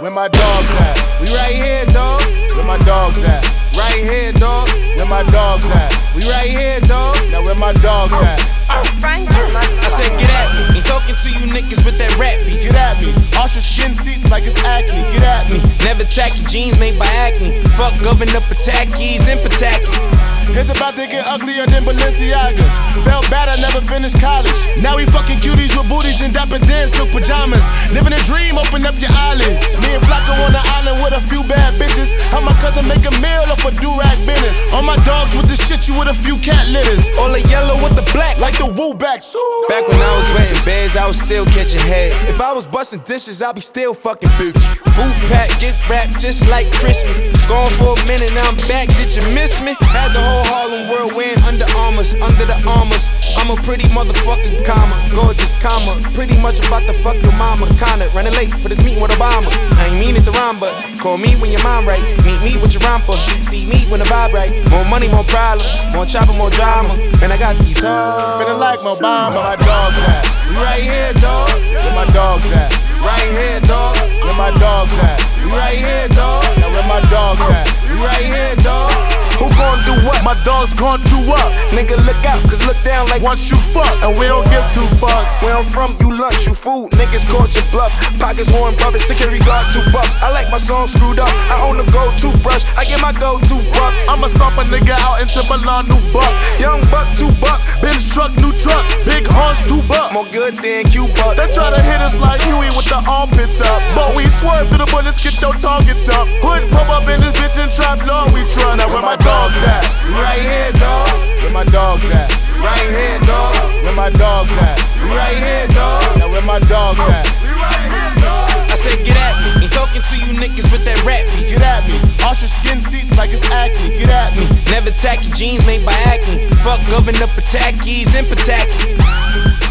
Where my dogs at? We right here, dog. Where my dogs at? Right here, dog. Where my dogs at? We right here, dog. Now where my dogs at? I said get at me. Ain't talking to you niggas with that rap beat. Get at me. Ostrich skin seats like it's acne. Get at me. Never tacky jeans made by acne. Fuck governor Patakis and Patakis. It's about to get uglier than Balenciagas. Felt bad I never finished college. Now we fucking cuties with booties and dapper dance silk pajamas. Living a dream, open up your eyelids. Me and Flacco on the island with a few bad bitches. How my cousin make a meal off a do-rag business. All my dogs with the shit, you with a few cat litters. All the yellow with the black, like the woo back. Back when I was wetting beds, I was still catching head. If I was busting dishes, I'd be still fucking busy. Booth pack, get wrapped just like Christmas. Gone for a minute, now I'm back, did you miss me? Had the whole Harlem world wearing Under Armours, under the armors. I'm a pretty motherfucking comma, gorgeous comma. Pretty much about to fuck your mama, kinda running late for this meeting with Obama. I ain't mean it to rhyme, but call me when your mind right. Meet me with your romper, see me when the vibe right. More money, more problem, more chopper, more drama. And I got these hoes feeling like Obama. Where my dogs at? We right here, dog. Where my dogs at? Right here, dog. Where my dogs at? We right here, dog. Now where my dogs at? We right here, dog. Who gon' do what? My dogs gon' do up. Nigga, look out, cause look down like once you fuck, and we don't give two fucks. Where I'm from, you lunch, you food. Niggas caught your bluff. Pockets worn, brothers, security guard too buff. I like my song screwed up. I own a gold toothbrush. I get my go-to buck. I'ma stomp a nigga out into Milan, new buck. Young buck, two buck. Benz truck, new truck. Big horns, two buck. More good than Cuba. They try to hit us like Huey with the armpits up, but we swerve through the bullets, get your targets up. Hood pop up in this bitch and trap law we trust. Now where my dogs at? We right here, dog. Where my dogs at? Right here, dog. Where my dogs at? We right here, dog. Now where my dogs at? I said get at me. Ain't talking to you niggas with that rap beat. Get at me. Ostrich skin seats like it's acne. Get at me. Never tacky jeans made by acne. Fuck governor Patakis and Patakis.